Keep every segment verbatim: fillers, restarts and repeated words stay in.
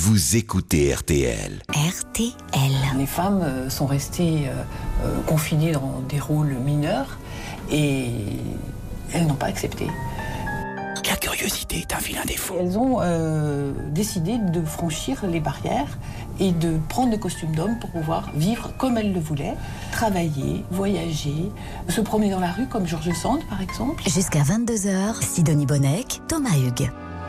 vous écoutez R T L. R T L. Les femmes sont restées euh, confinées dans des rôles mineurs et elles n'ont pas accepté. La curiosité est un vilain défaut. Elles ont euh, décidé de franchir les barrières et de prendre des costumes d'hommes pour pouvoir vivre comme elles le voulaient, travailler, voyager, se promener dans la rue comme George Sand par exemple. Jusqu'à vingt-deux heures, Sidonie Bonnec, Thomas Hugues.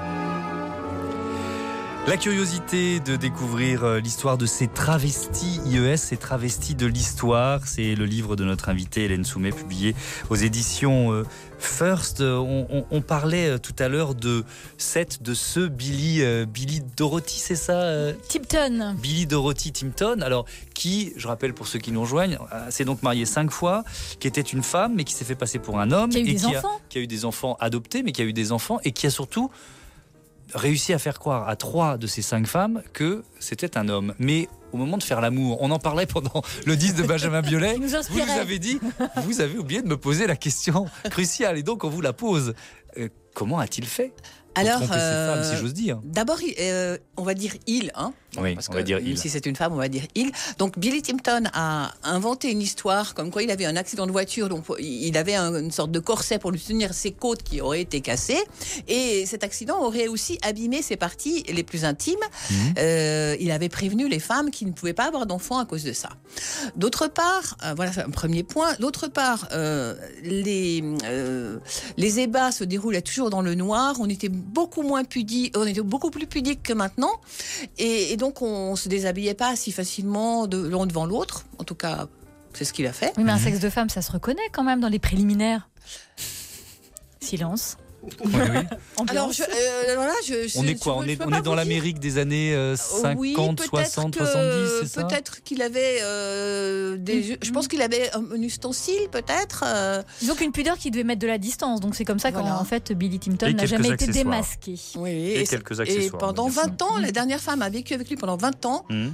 La curiosité de découvrir l'histoire de ces travestis I E S, ces travestis de l'histoire, c'est le livre de notre invitée Hélène Soumet, publié aux éditions First. On, on, on parlait tout à l'heure de cette, de ce Billy, euh, Billy Dorothy, c'est ça euh, Tipton. Billy Dorothy Tipton, alors qui, je rappelle pour ceux qui nous rejoignent, s'est donc marié cinq fois, qui était une femme mais qui s'est fait passer pour un homme, qui a eu et des qui, enfants. a, qui a eu des enfants adoptés, mais qui a eu des enfants et qui a surtout réussi à faire croire à trois de ces cinq femmes que c'était un homme. Mais au moment de faire l'amour, on en parlait pendant le disque de Benjamin Biolay, nous vous nous avez dit, vous avez oublié de me poser la question cruciale, et donc on vous la pose. Euh, comment a-t-il fait ? Alors, tromper euh, ces femmes, si j'ose dire. D'abord, euh, on va dire il, hein. Oui, Parce on que va dire même il. si c'est une femme, on va dire il. Donc, Billy Tipton a inventé une histoire comme quoi il avait un accident de voiture, donc il avait un, une sorte de corset pour lui tenir ses côtes qui auraient été cassées, et cet accident aurait aussi abîmé ses parties les plus intimes. Mmh. Euh, il avait prévenu les femmes qui ne pouvaient pas avoir d'enfants à cause de ça. D'autre part, euh, voilà, c'est un premier point. D'autre part, euh, les euh, les ébats se déroulaient toujours dans le noir. On était beaucoup moins pudiques, on était beaucoup plus pudiques que maintenant, et, et donc on se déshabillait pas si facilement de l'un devant l'autre. En tout cas, c'est ce qu'il a fait. Oui, mais un sexe de femme, ça se reconnaît quand même dans les préliminaires. Silence. Oui, oui. Alors, je, euh, voilà, je, je, on est quoi je, On je est, on est dans dire. l'Amérique des années euh, cinquante, oui, soixante, que, soixante-dix, c'est ça ? Peut-être qu'il avait euh, des... Je pense qu'il avait un, un ustensile, peut-être. Euh... Disons qu'une pudeur qui devait mettre de la distance. Donc c'est comme ça voilà. qu'en fait, Billy Tipton n'a jamais été démasqué. Oui, et, et quelques accessoires. Et pendant vingt ans, la dernière femme a vécu avec lui pendant vingt ans. Mmh.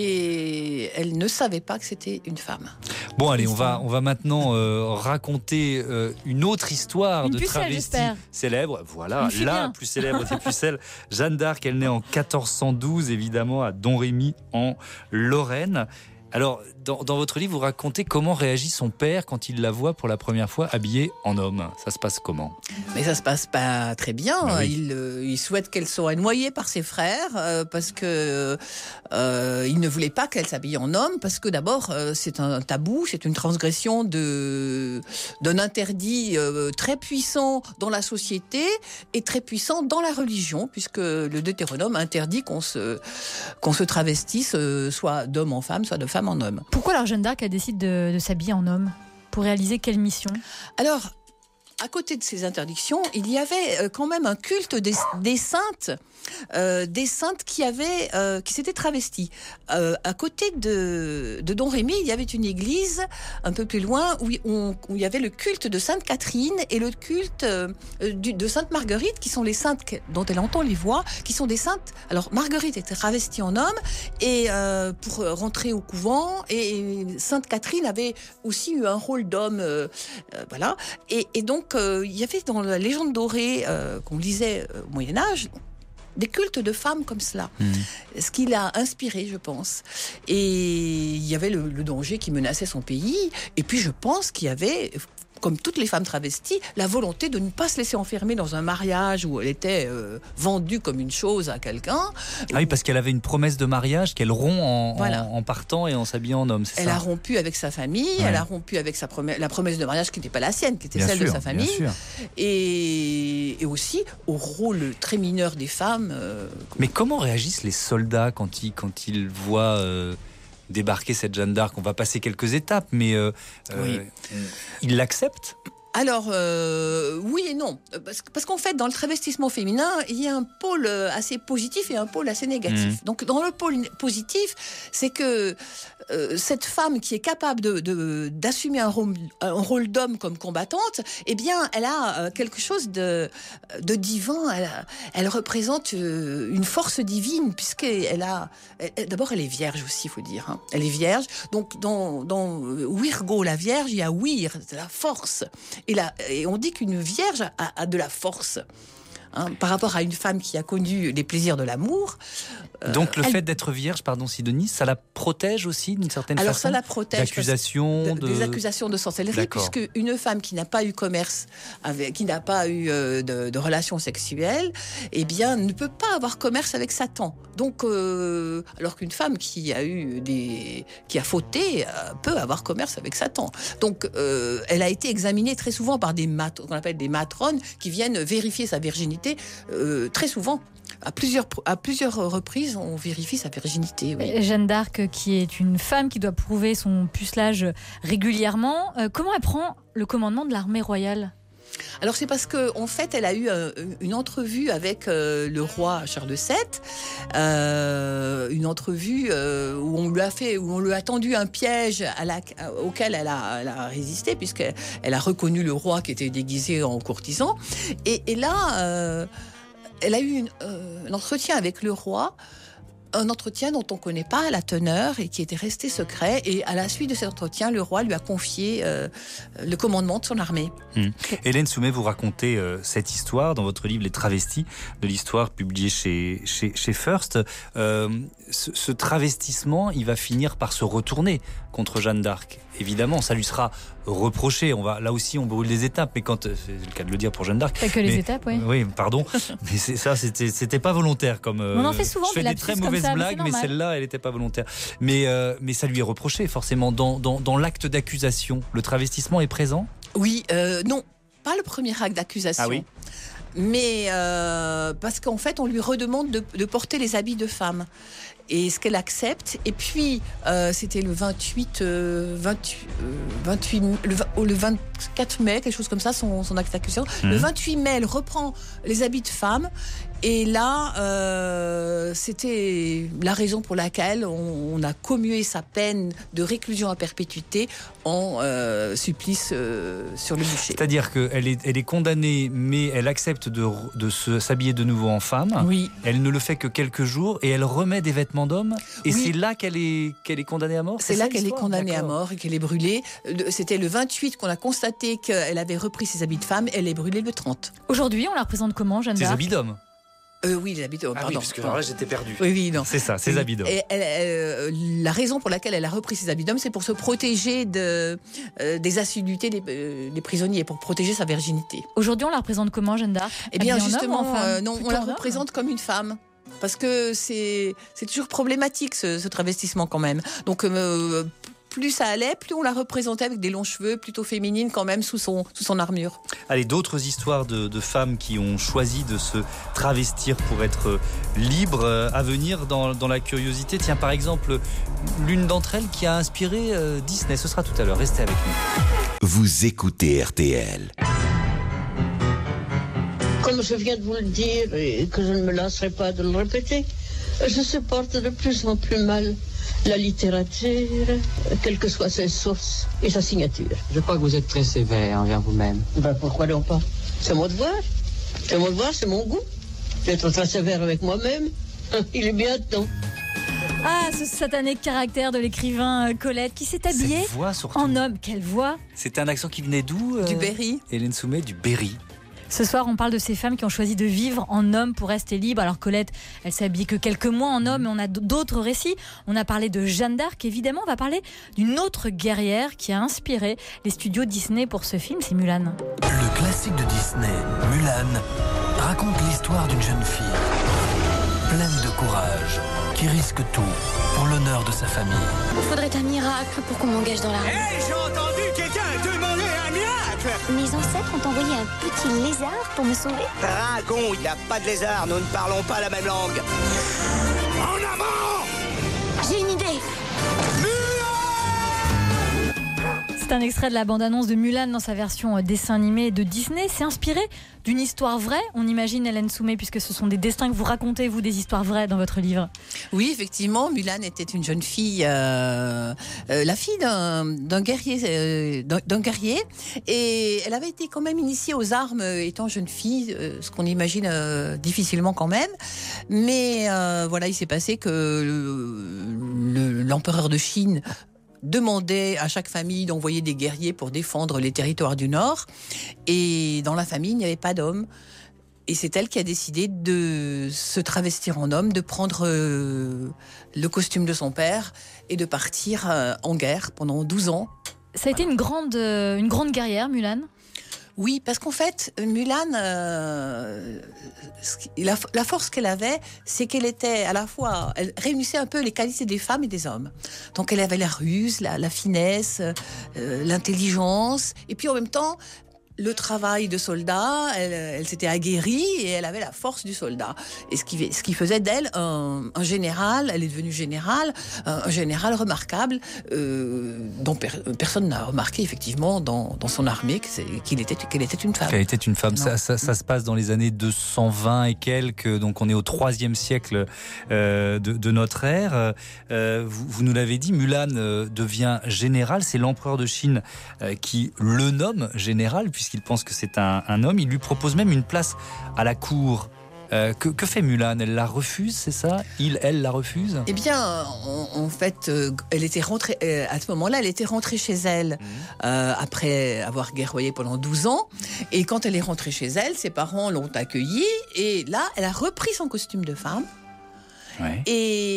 Et elle ne savait pas que c'était une femme. Bon, allez, on va, on va maintenant euh, raconter euh, une autre histoire une de pucelle, travesti j'espère. célèbre. Voilà, la plus célèbre des pucelles, Jeanne d'Arc. Elle naît en quatorze cent douze, évidemment, à Domrémy, en Lorraine. Alors, dans, dans votre livre, vous racontez comment réagit son père quand il la voit pour la première fois habillée en homme. Ça se passe comment ? Mais ça se passe pas très bien. Oui. Il, euh, il souhaite qu'elle soit noyée par ses frères euh, parce que euh, il ne voulait pas qu'elle s'habille en homme parce que d'abord euh, c'est un tabou, c'est une transgression de d'un interdit euh, très puissant dans la société et très puissant dans la religion, puisque le Deutéronome interdit qu'on se qu'on se travestisse euh, soit d'homme en femme, soit de femme en homme. Pourquoi alors Jeanne d'Arc a décidé de, de s'habiller en homme ? Pour réaliser quelle mission ? Alors, à côté de ces interdictions, il y avait quand même un culte des, des saintes, euh, des saintes qui avaient, euh, qui s'étaient travesties. Euh, à côté de, de Domrémy, il y avait une église un peu plus loin où, on, où il y avait le culte de Sainte Catherine et le culte euh, du, de Sainte Marguerite, qui sont les saintes dont elle entend les voix, qui sont des saintes. Alors Marguerite était travestie en homme et euh, pour rentrer au couvent, et, et Sainte Catherine avait aussi eu un rôle d'homme, euh, euh, voilà. Et, et donc Donc, euh, il y avait dans la légende dorée euh, qu'on lisait euh, au Moyen-Âge des cultes de femmes comme cela. Mmh. Ce qui l'a inspiré, je pense. Et il y avait le, le danger qui menaçait son pays. Et puis, je pense qu'il y avait, comme toutes les femmes travesties, la volonté de ne pas se laisser enfermer dans un mariage où elle était euh, vendue comme une chose à quelqu'un. Ah oui, parce qu'elle avait une promesse de mariage qu'elle rompt en, voilà. en, en partant et en s'habillant en homme, c'est elle ça ? a rompu avec sa famille, ouais. Elle a rompu avec sa promesse, la promesse de mariage qui n'était pas la sienne, qui était bien celle sûr, de sa famille. Et, et aussi au rôle très mineur des femmes. Euh, Mais comment réagissent les soldats quand ils, quand ils voient... Euh... débarquer cette Jeanne d'Arc? On va passer quelques étapes, mais euh, oui. euh, il l'accepte? Alors, euh, oui et non. Parce, parce qu'en fait, dans le travestissement féminin, il y a un pôle assez positif et un pôle assez négatif. Mmh. Donc, dans le pôle positif, c'est que euh, cette femme qui est capable de, de, d'assumer un rôle, un rôle d'homme comme combattante, eh bien, elle a quelque chose de, de divin. Elle, a, elle représente une force divine, puisqu'elle a... Elle, d'abord, elle est vierge aussi, il faut dire. Hein. Elle est vierge. Donc, dans, dans Virgo, la vierge, il y a Wir, c'est la force. Et, la, et on dit qu'une vierge a, a de la force. hein, par rapport à une femme qui a connu les plaisirs de l'amour. Donc le elle... fait d'être vierge, pardon Sidonie, ça la protège aussi d'une certaine Alors, façon. Alors ça la protège d'accusations, de... de... des accusations de sorcellerie, puisque une femme qui n'a pas eu commerce, avec, qui n'a pas eu euh, de, de relations sexuelles, eh bien ne peut pas avoir commerce avec Satan. Donc euh, alors qu'une femme qui a eu des, qui a fauté euh, peut avoir commerce avec Satan. Donc euh, elle a été examinée très souvent par des mat... qu'on appelle des matrones qui viennent vérifier sa virginité euh, très souvent. À plusieurs, à plusieurs reprises, on vérifie sa virginité. Oui. Jeanne d'Arc, qui est une femme qui doit prouver son pucelage régulièrement, euh, comment elle prend le commandement de l'armée royale ? Alors c'est parce que en fait elle a eu euh, une entrevue avec euh, le roi Charles sept, euh, une entrevue euh, où on lui a fait, où on lui a tendu un piège à la, auquel elle a, elle a résisté, puisqu'elle elle a reconnu le roi qui était déguisé en courtisan. Et, et là, euh, elle a eu une, euh, un entretien avec le roi. Un entretien dont on ne connaît pas la teneur et qui était resté secret. Et à la suite de cet entretien, le roi lui a confié euh, le commandement de son armée. Mmh. Hélène Soumet, vous racontez euh, cette histoire dans votre livre Les Travestis, de l'histoire publiée chez, chez, chez First. Euh, ce, ce travestissement, il va finir par se retourner contre Jeanne d'Arc. Évidemment, ça lui sera reproché. On va, là aussi, on brûle les étapes. Mais quand, c'est le cas de le dire pour Jeanne d'Arc. Pas que mais, les étapes, oui. Oui, pardon. Mais c'est ça, c'était, c'était pas volontaire. Comme, euh, on en fait souvent je fais des des très mauvaises ça, blagues, mais, mais celle-là, elle n'était pas volontaire. Mais, euh, mais ça lui est reproché, forcément. Dans, dans, dans l'acte d'accusation, le travestissement est présent ? Oui, euh, non, pas le premier acte d'accusation. Ah oui ? Mais euh, parce qu'en fait, on lui redemande de, de porter les habits de femme. Et ce qu'elle accepte. Et puis, euh, c'était le vingt-huit, euh, vingt-huit, euh, vingt-huit le, le vingt-quatre mai, quelque chose comme ça, son, son acte d'accusation. Mmh. Le vingt-huit mai, elle reprend les habits de femme. Et là, euh, c'était la raison pour laquelle on, on a commué sa peine de réclusion à perpétuité en euh, supplice euh, sur le bûcher. C'est-à-dire qu'elle est, elle est condamnée, mais elle accepte de, de se, s'habiller de nouveau en femme. Oui. Elle ne le fait que quelques jours et elle remet des vêtements d'homme. Et oui. c'est là qu'elle est, qu'elle est condamnée à mort. C'est, c'est là qu'elle est condamnée D'accord. à mort et qu'elle est brûlée. C'était le vingt-huit qu'on a constaté qu'elle avait repris ses habits de femme. Elle est brûlée le trente. Aujourd'hui, on la représente comment, Jeanne d'Arc ? Ses habits d'homme. Euh, oui, les habits d'homme, ah pardon. Oui, parce que alors là, j'étais perdu. Oui, oui, non. C'est ça, ses oui. habits d'homme. Et elle, elle, la raison pour laquelle elle a repris ses habits d'homme, c'est pour se protéger de, euh, des assiduités des, euh, des prisonniers, pour protéger sa virginité. Aujourd'hui, on la représente comment, Jeanne d'Arc ? Eh bien, justement, homme, euh, non, on la représente comme une femme. Parce que c'est, c'est toujours problématique, ce, ce travestissement, quand même. Donc, euh, plus ça allait, plus on la représentait avec des longs cheveux, plutôt féminine quand même, sous son, sous son armure. Allez, d'autres histoires de, de femmes qui ont choisi de se travestir pour être libres à venir dans, dans la curiosité. Tiens, par exemple, l'une d'entre elles qui a inspiré euh, Disney. Ce sera tout à l'heure. Restez avec nous. Vous écoutez R T L. Comme je viens de vous le dire et que je ne me lasserai pas de le répéter, je supporte de plus en plus mal la littérature, quelles que soient ses sources et sa signature. Je crois que vous êtes très sévère envers vous-même. Ben pourquoi donc pas ? C'est mon devoir. C'est mon devoir, c'est mon goût. D'être très sévère avec moi-même. Il est bien temps. Ah, ce satané caractère de l'écrivain Colette qui s'est habillé en homme. Quelle voix ! C'était un accent qui venait d'où euh, Du Berry. Hélène Soumet, du Berry. Ce soir, on parle de ces femmes qui ont choisi de vivre en homme pour rester libres. Alors Colette, elle s'est habillée que quelques mois en homme, mais on a d'autres récits. On a parlé de Jeanne d'Arc, évidemment. On va parler d'une autre guerrière qui a inspiré les studios Disney pour ce film, c'est Mulan. Le classique de Disney, Mulan, raconte l'histoire d'une jeune fille pleine de courage, qui risque tout pour l'honneur de sa famille. Il faudrait un miracle pour qu'on m'engage dans l'armée. Hé, hey, j'ai entendu quelqu'un demander un miracle. Mes ancêtres ont envoyé un petit lézard pour me sauver. Dragon, il n'y a pas de lézard, nous ne parlons pas la même langue. En avant! J'ai une idée. C'est un extrait de la bande-annonce de Mulan dans sa version dessin animé de Disney. C'est inspiré d'une histoire vraie, on imagine, Hélène Soumet, puisque ce sont des destins que vous racontez, vous, des histoires vraies dans votre livre. Oui, effectivement, Mulan était une jeune fille, euh, euh, la fille d'un, d'un guerrier, euh, d'un, d'un guerrier, et elle avait été quand même initiée aux armes euh, étant jeune fille, euh, ce qu'on imagine euh, difficilement quand même. Mais euh, voilà, il s'est passé que le, le, l'empereur de Chine demandait à chaque famille d'envoyer des guerriers pour défendre les territoires du Nord. Et dans la famille, il n'y avait pas d'hommes. Et c'est elle qui a décidé de se travestir en homme, de prendre euh, le costume de son père et de partir euh, en guerre pendant douze ans. Ça a été une grande, euh, une grande guerrière, Mulan ? Oui, parce qu'en fait, Mulan, euh, la, la force qu'elle avait, c'est qu'elle était à la fois, elle réunissait un peu les qualités des femmes et des hommes. Donc elle avait la ruse, la, la finesse, euh, l'intelligence, et puis en même temps, le travail de soldat, elle, elle s'était aguerrie et elle avait la force du soldat. Et ce qui, ce qui faisait d'elle un, un général, elle est devenue générale, un, un général remarquable, euh, dont per, personne n'a remarqué effectivement dans, dans son armée qu'il était, qu'elle était une femme. Qu'elle était une femme. Ça, ça, ça se passe dans les années deux cent vingt et quelques, donc on est au troisième siècle euh, de, de notre ère. Euh, vous, vous nous l'avez dit, Mulan euh, devient général, c'est l'empereur de Chine euh, qui le nomme général, puisque puisqu'il pense que c'est un, un homme. Il lui propose même une place à la cour. Euh, que, que fait Mulan ? Elle la refuse, c'est ça ? Il, elle la refuse ? Eh bien, en, en fait, euh, elle était rentrée, euh, à ce moment-là, elle était rentrée chez elle mmh. euh, après avoir guerroyé pendant douze ans. Et quand elle est rentrée chez elle, ses parents l'ont accueillie. Et là, elle a repris son costume de femme. Ouais.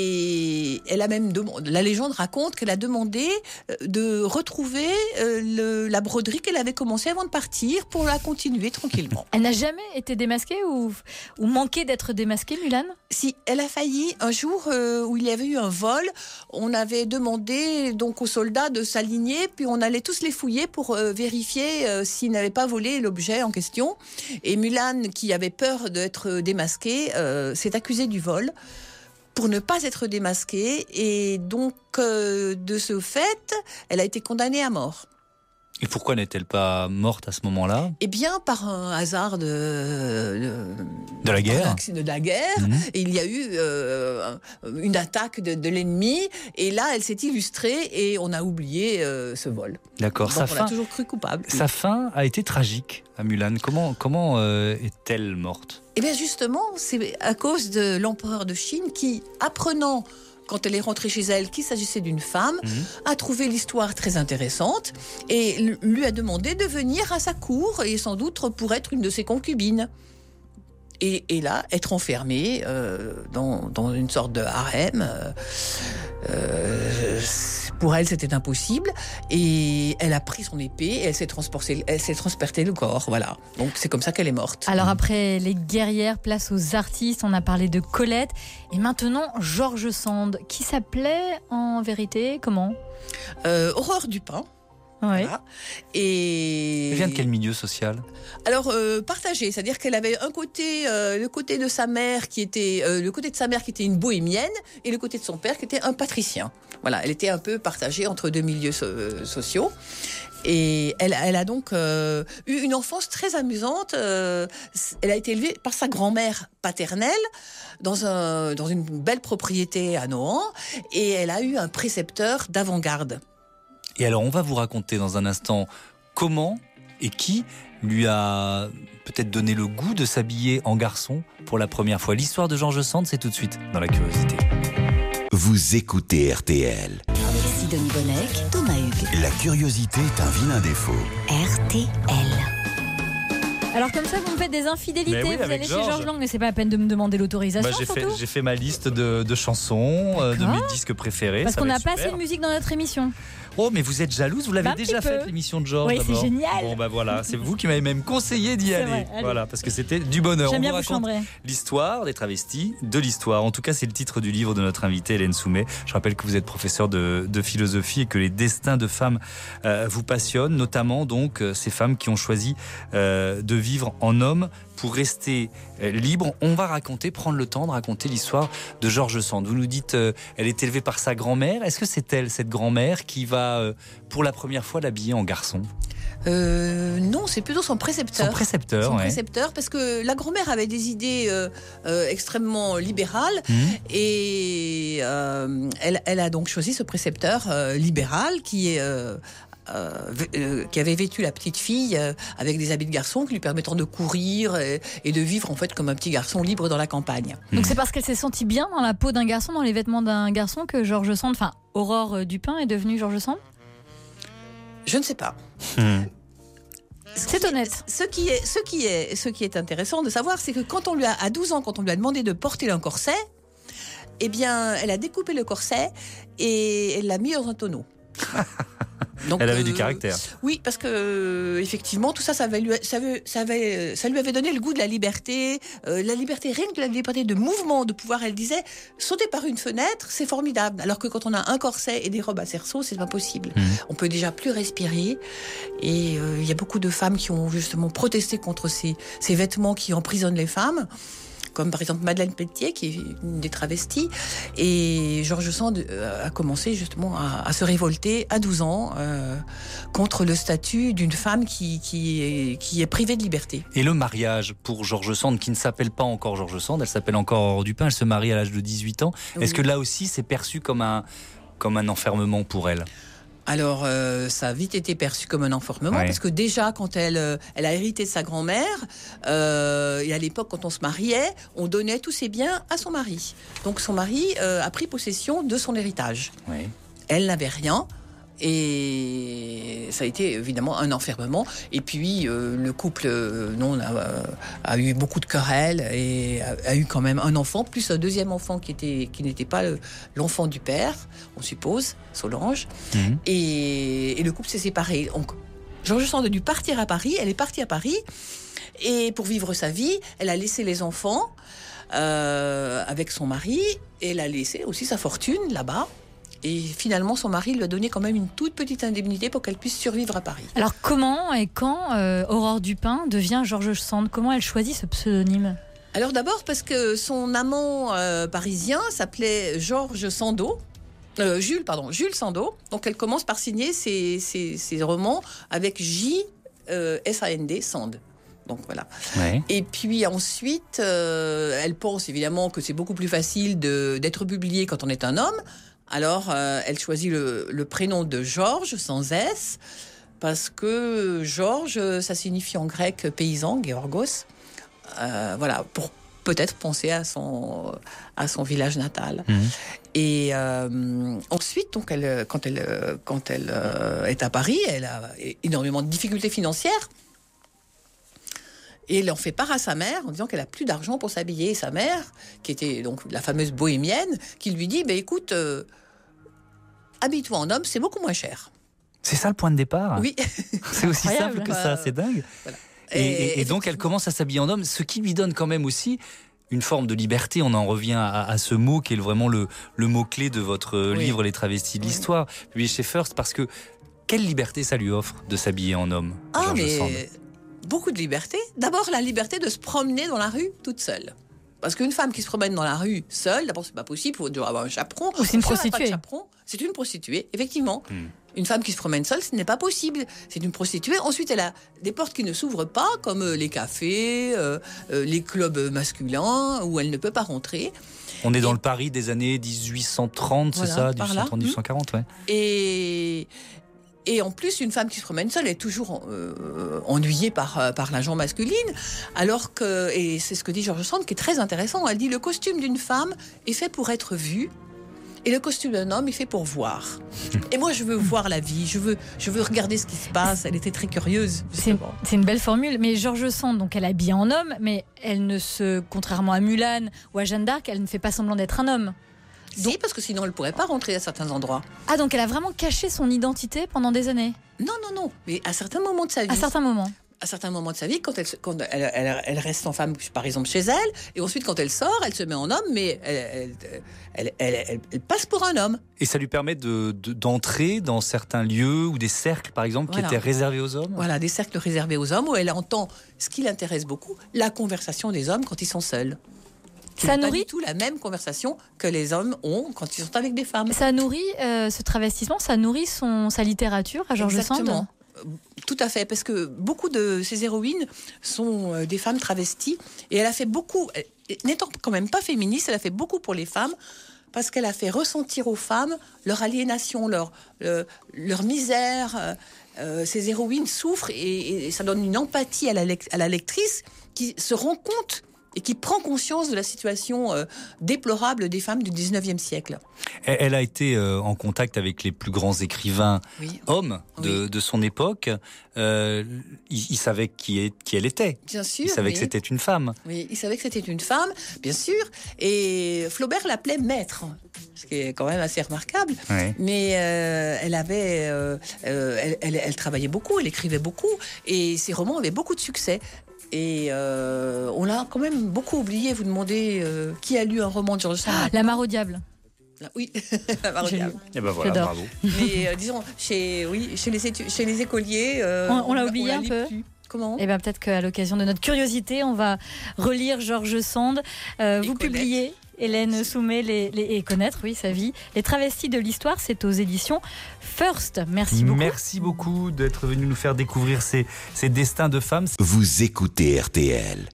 Et elle a même demandé, la légende raconte qu'elle a demandé de retrouver le, la broderie qu'elle avait commencée avant de partir pour la continuer tranquillement. Elle n'a jamais été démasquée ou, ou manqué d'être démasquée, Mulan ? Si, elle a failli. Un jour euh, où il y avait eu un vol, on avait demandé donc aux soldats de s'aligner, puis on allait tous les fouiller pour euh, vérifier euh, s'ils n'avaient pas volé l'objet en question. Et Mulan, qui avait peur d'être démasquée, euh, s'est accusée du vol pour ne pas être démasquée, et donc euh, de ce fait, elle a été condamnée à mort. Et pourquoi n'est-elle pas morte à ce moment-là ? Eh bien, par un hasard de... De, de la guerre. De la guerre. Mmh. Et il y a eu euh, une attaque de, de l'ennemi, et là, elle s'est illustrée, et on a oublié euh, ce vol. D'accord. Donc, sa on fin, l'a toujours cru coupable. Sa fin a été tragique à Mulan. Comment, comment euh, est-elle morte ? Eh bien, justement, c'est à cause de l'empereur de Chine qui, apprenant, quand elle est rentrée chez elle, qu'il s'agissait d'une femme, mmh. a trouvé l'histoire très intéressante et lui a demandé de venir à sa cour, et sans doute pour être une de ses concubines. Et, et là, être enfermée euh, dans, dans une sorte de harem, euh, euh, pour elle, c'était impossible. Et elle a pris son épée et elle s'est transportée, elle s'est transpercée le corps. Voilà. Donc c'est comme ça qu'elle est morte. Alors après les guerrières, place aux artistes. On a parlé de Colette. Et maintenant, George Sand, qui s'appelait en vérité comment ? euh, Aurore Dupin. Ouais. Voilà. Et... Elle vient de quel milieu social ? Alors euh, partagé, c'est-à-dire qu'elle avait un côté, euh, le côté de sa mère qui était, euh, le côté de sa mère qui était une bohémienne, et le côté de son père qui était un patricien. Voilà, elle était un peu partagée entre deux milieux so- sociaux. Et elle, elle a donc euh, eu une enfance très amusante. Euh, elle a été élevée par sa grand-mère paternelle dans, un, dans une belle propriété à Nohant, et elle a eu un précepteur d'avant-garde. Et alors, on va vous raconter dans un instant comment et qui lui a peut-être donné le goût de s'habiller en garçon pour la première fois. L'histoire de George Sand, c'est tout de suite dans La Curiosité. Vous écoutez R T L. Sidonie Bonnec, Thomas Hugues. La curiosité est un vilain défaut. R T L. Alors comme ça, vous me faites des infidélités, oui, vous allez Georges. chez Georges Lang, mais c'est pas la peine de me demander l'autorisation. Bah, j'ai, surtout. fait, j'ai fait ma liste de, de chansons, euh, de mes disques préférés. Parce ça qu'on va n'a être pas super. assez de musique dans notre émission. Oh, mais vous êtes jalouse, vous l'avez Un déjà petit peu. faite, l'émission de Georges. Oui, d'abord. c'est génial. Bon, bah voilà, c'est vous qui m'avez même conseillé d'y C'est aller. vrai, allez. Voilà, parce que c'était du bonheur. J'aime On bien vous vous raconte chambrer. l'histoire des travestis, de l'histoire. En tout cas, c'est le titre du livre de notre invitée Hélène Soumet. Je rappelle que vous êtes professeur de, de philosophie et que les destins de femmes euh, vous passionnent, notamment donc euh, ces femmes qui ont choisi euh, de vivre en homme pour rester euh, libre. On va raconter, prendre le temps de raconter l'histoire de George Sand. Vous nous dites, euh, elle est élevée par sa grand-mère. Est-ce que c'est elle, cette grand-mère, qui va euh, pour la première fois l'habiller en garçon ? Euh, non, c'est plutôt son précepteur. Son précepteur, Son ouais. précepteur, parce que la grand-mère avait des idées euh, euh, extrêmement libérales, Mmh. et euh, elle, elle a donc choisi ce précepteur euh, libéral qui est... Euh, Euh, euh, qui avait vêtu la petite fille euh, avec des habits de garçon qui lui permettant de courir et, et de vivre en fait comme un petit garçon libre dans la campagne. Donc c'est parce qu'elle s'est sentie bien dans la peau d'un garçon, dans les vêtements d'un garçon, que George Sand, enfin Aurore Dupin est devenue George Sand ? Je ne sais pas. Mmh. C'est honnête. Ce qui est, ce qui est, ce qui est intéressant de savoir, c'est que quand on lui a, à douze ans, quand on lui a demandé de porter un corset, eh bien, elle a découpé le corset et elle l'a mis dans un tonneau. Donc, elle avait euh, du caractère. Oui, parce que euh, effectivement, tout ça, ça, avait lui, ça, avait, ça, avait, ça lui avait donné le goût de la liberté, euh, la liberté, rien que de la liberté de mouvement, de pouvoir. Elle disait, sauter par une fenêtre, c'est formidable. Alors que quand on a un corset et des robes à cerceau, c'est pas possible. Mmh. On peut déjà plus respirer. Et il euh, y a beaucoup de femmes qui ont justement protesté contre ces, ces vêtements qui emprisonnent les femmes. Comme par exemple Madeleine Pelletier, qui est une des travestis. Et George Sand a commencé justement à, à se révolter à douze ans euh, contre le statut d'une femme qui, qui, est, qui est privée de liberté. Et le mariage pour George Sand, qui ne s'appelle pas encore George Sand, elle s'appelle encore Aurore Dupin, elle se marie à l'âge de dix-huit ans. Oui. Est-ce que là aussi c'est perçu comme un, comme un enfermement pour elle ? Alors, euh, ça a vite été perçu comme un enfermement, ouais. Parce que déjà, quand elle, euh, elle a hérité de sa grand-mère, euh, et à l'époque, quand on se mariait, on donnait tous ses biens à son mari. Donc, son mari euh, a pris possession de son héritage. Ouais. Elle n'avait rien. Et ça a été évidemment un enfermement. Et puis euh, le couple euh, non, a, a eu beaucoup de querelles et a, a eu quand même un enfant, plus un deuxième enfant qui, était, qui n'était pas le, l'enfant du père, on suppose, Solange. Mmh. Et, et le couple s'est séparé. Donc, George Sand a dû partir à Paris. Elle est partie à Paris. Et pour vivre sa vie, elle a laissé les enfants euh, avec son mari. Et elle a laissé aussi sa fortune là-bas. Et finalement, son mari lui a donné quand même une toute petite indemnité pour qu'elle puisse survivre à Paris. Alors comment et quand euh, Aurore Dupin devient George Sand ? Comment elle choisit ce pseudonyme ? Alors d'abord parce que son amant euh, parisien s'appelait Georges Sandeau. Euh, Jules, pardon, Jules Sandeau. Donc elle commence par signer ses, ses, ses romans avec J S A N D, Sand. Donc voilà. Ouais. Et puis ensuite, euh, elle pense évidemment que c'est beaucoup plus facile de, d'être publiée quand on est un homme. Alors, euh, elle choisit le, le prénom de Georges, sans S, parce que Georges, ça signifie en grec paysan, Georgos. Euh, voilà, pour peut-être penser à son, à son village natal. Mmh. Et euh, ensuite, donc elle, quand elle, quand elle euh, est à Paris, elle a énormément de difficultés financières. Et elle en fait part à sa mère en disant qu'elle a plus d'argent pour s'habiller. Et sa mère, qui était donc la fameuse bohémienne, qui lui dit bah, « écoute, euh, habille-toi en homme, c'est beaucoup moins cher. » C'est ça le point de départ ? Oui. C'est aussi simple que ça, c'est dingue. Voilà. Et, et, et donc elle commence à s'habiller en homme, ce qui lui donne quand même aussi une forme de liberté. On en revient à, à ce mot qui est vraiment le, le mot-clé de votre oui. livre « Les travestis de oui. l'histoire », publié chez First, parce que quelle liberté ça lui offre de s'habiller en homme, Ah, George mais... Sand. Beaucoup de liberté. D'abord, la liberté de se promener dans la rue toute seule. Parce qu'une femme qui se promène dans la rue seule, d'abord, c'est pas possible, il faut toujours avoir un chaperon. Ou c'est une prostituée. Chaperon, c'est une prostituée, effectivement. Hmm. Une femme qui se promène seule, ce n'est pas possible. C'est une prostituée. Ensuite, elle a des portes qui ne s'ouvrent pas, comme les cafés, euh, les clubs masculins, où elle ne peut pas rentrer. On est dans Et... le Paris des années dix-huit cent trente, voilà, c'est ça, dix-huit cent trente, dix-huit cent quarante, ouais. Et... Et en plus, une femme qui se promène seule est toujours euh, ennuyée par, par la jambe masculine, alors que, et c'est ce que dit George Sand, qui est très intéressant, elle dit « le costume d'une femme est fait pour être vu, et le costume d'un homme est fait pour voir. » Et moi, je veux voir la vie, je veux, je veux regarder ce qui se passe. Elle était très curieuse. C'est une, c'est une belle formule, mais George Sand, donc elle est habillée en homme, mais elle ne se, contrairement à Mulan ou à Jeanne d'Arc, elle ne fait pas semblant d'être un homme. Donc, si, parce que sinon elle ne pourrait pas rentrer à certains endroits. Ah, donc elle a vraiment caché son identité pendant des années ? Non, non, non, mais à certains moments de sa vie. À certains moments À certains moments de sa vie, quand elle, quand elle, elle, elle reste en femme, par exemple, chez elle, et ensuite quand elle sort, elle se met en homme, mais elle, elle, elle, elle, elle, elle passe pour un homme. Et ça lui permet de, de, d'entrer dans certains lieux ou des cercles, par exemple, voilà. qui étaient réservés aux hommes ? Voilà, des cercles réservés aux hommes, où elle entend, ce qui l'intéresse beaucoup, la conversation des hommes quand ils sont seuls. Ça nourrit pas du tout la même conversation que les hommes ont quand ils sont avec des femmes. Ça nourrit euh, ce travestissement, ça nourrit son, sa littérature à George Sand. Tout à fait, parce que beaucoup de ces héroïnes sont euh, des femmes travesties, et elle a fait beaucoup, elle, n'étant quand même pas féministe, elle a fait beaucoup pour les femmes, parce qu'elle a fait ressentir aux femmes leur aliénation, leur, leur, leur misère. Euh, ces héroïnes souffrent, et, et ça donne une empathie à la, à la lectrice qui se rend compte et qui prend conscience de la situation euh, déplorable des femmes du dix-neuvième siècle. Elle a été euh, en contact avec les plus grands écrivains oui. hommes de, oui. de son époque. Euh, il, il savait qui, est, qui elle était. Bien sûr. Il savait oui. que c'était une femme. Oui, il savait que c'était une femme, bien sûr. Et Flaubert l'appelait maître, ce qui est quand même assez remarquable. Oui. Mais euh, elle avait, euh, euh, elle, elle, elle travaillait beaucoup, elle écrivait beaucoup, et ses romans avaient beaucoup de succès. Et euh, on l'a quand même beaucoup oublié. Vous demandez euh, qui a lu un roman de George Sand. La Mare au diable. Là, oui, La Mare au diable. Et ben voilà, bravo. Mais euh, disons, chez, oui, chez, les, étu- chez les écoliers, euh, on, on l'a oublié on un peu. Plus. Comment ? Eh bien, peut-être qu'à l'occasion de notre curiosité, on va relire George Sand. Euh, vous connaître. publiez, Hélène Soumet, les, les, et connaître, oui, sa vie. Les travestis de l'histoire, c'est aux éditions First. Merci beaucoup. Merci beaucoup d'être venu nous faire découvrir ces, ces destins de femmes. Vous écoutez R T L.